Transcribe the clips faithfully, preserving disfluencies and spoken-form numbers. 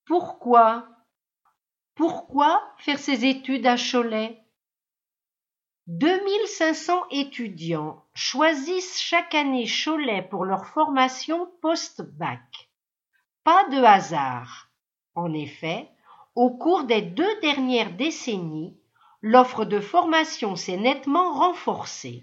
Pourquoi? Pourquoi faire ses études à Cholet? deux mille cinq cents étudiants choisissent chaque année Cholet pour leur formation post-bac. Pas de hasard. En effet, au cours des deux dernières décennies, l'offre de formation s'est nettement renforcée.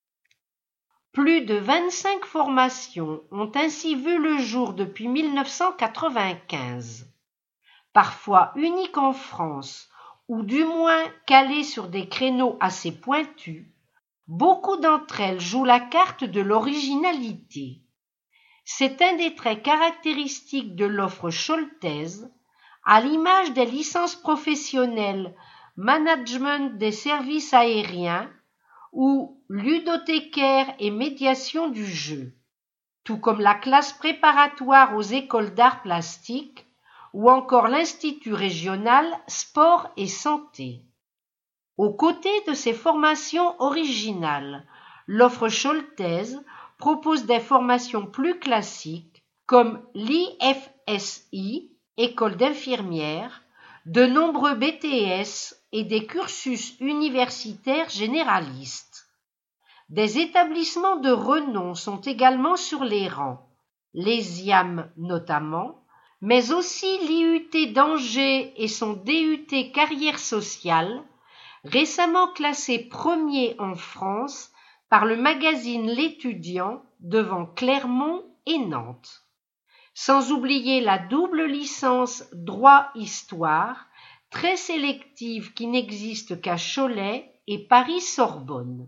Plus de vingt-cinq formations ont ainsi vu le jour depuis mille neuf cent quatre-vingt-quinze. Parfois uniques en France, ou du moins calées sur des créneaux assez pointus, beaucoup d'entre elles jouent la carte de l'originalité. C'est un des traits caractéristiques de l'offre choletaise, à l'image des licences professionnelles Management des services aériens ou ludothécaire et médiation du jeu, tout comme la classe préparatoire aux écoles d'arts plastiques ou encore l'Institut régional sport et santé. Aux côtés de ces formations originales, l'offre choletaise propose des formations plus classiques comme l'I F S I, école d'infirmière, de nombreux B T S et des cursus universitaires généralistes. Des établissements de renom sont également sur les rangs, l'E S I A M notamment, mais aussi l'I U T d'Angers et son D U T carrière sociale, récemment classé premier en France par le magazine L'Étudiant devant Clermont et Nantes. Sans oublier la double licence droit-histoire, très sélective qui n'existe qu'à Cholet et Paris-Sorbonne.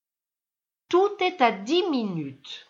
Tout est à dix minutes.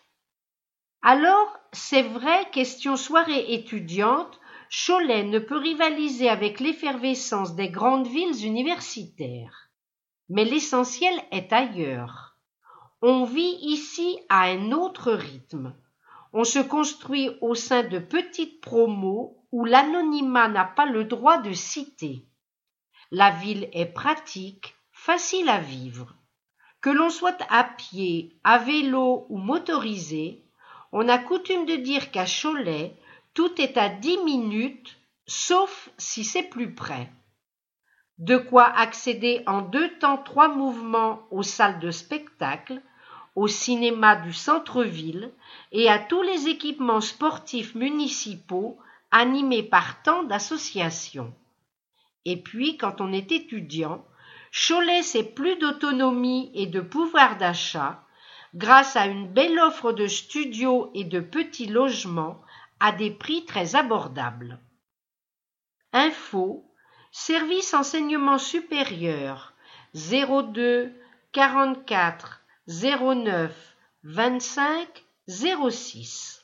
Alors, c'est vrai, question soirée étudiante, Cholet ne peut rivaliser avec l'effervescence des grandes villes universitaires. Mais l'essentiel est ailleurs. On vit ici à un autre rythme. On se construit au sein de petites promos où l'anonymat n'a pas le droit de citer. La ville est pratique, facile à vivre. Que l'on soit à pied, à vélo ou motorisé, on a coutume de dire qu'à Cholet, tout est à dix minutes, sauf si c'est plus près. De quoi accéder en deux temps trois mouvements aux salles de spectacle, au cinéma du centre-ville et à tous les équipements sportifs municipaux animés par tant d'associations. Et puis, quand on est étudiant, Cholet, c'est plus d'autonomie et de pouvoir d'achat grâce à une belle offre de studios et de petits logements à des prix très abordables. Info, service enseignement supérieur zéro deux quarante-quatre zéro neuf vingt-cinq zéro six.